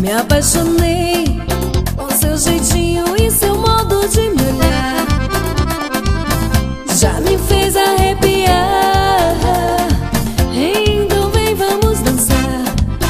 Me apaixonei com seu jeitinho e seu modo de me olhar. Já me fez arrepiar. Então vem, vamos dançar.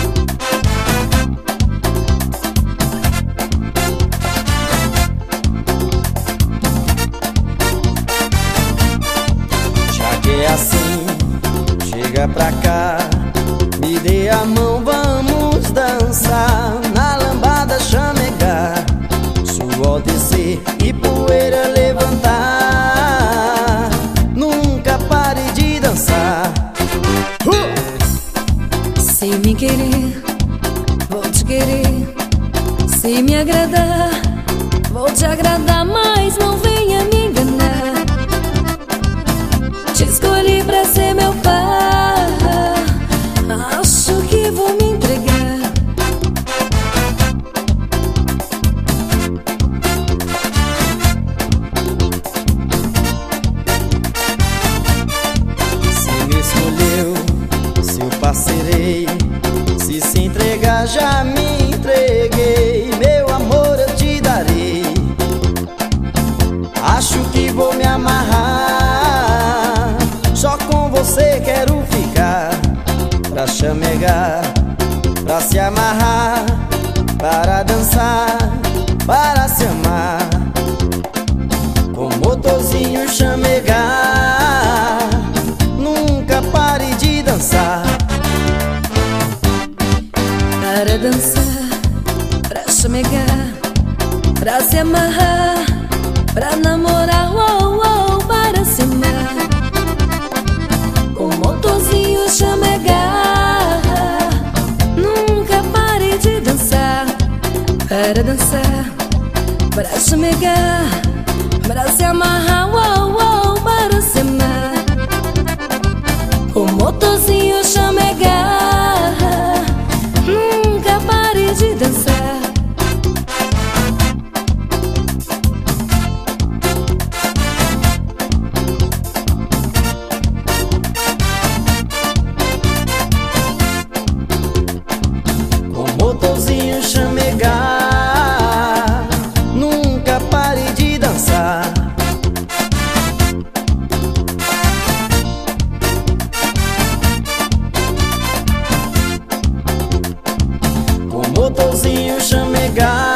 Já que é assim, chega pra cá, me dê a mão, vamos dançar. Na lambada chamegar, suor descer e poeira levantar. Nunca pare de dançar. Se me querer, vou te querer. Se me agradar, vou te agradar. Mas não venha me enganar. Te escolhi pra ser meu par. Acho que vou me entregar. Se me escolheu, se eu parceirei, se entregar já me entreguei. Meu amor eu te darei. Acho que vou me amarrar. Só com você quero ficar. Pra chamegar, pra se amarrar, para dançar, para se amar. Com motorzinho chamegar, nunca pare de dançar. Para dançar, pra chamegar, pra se amarrar, pra namorar, oh, oh, para se amar. Com motorzinho chamegar, nunca pare de dançar. Para dançar, pra chamegar, pra se amarrar, oh, oh, para se amar. Com motorzinho chamegar, nunca pare de dançar. Com motorzinho chamegar, nunca pare de dançar. Com motorzinho chamegar,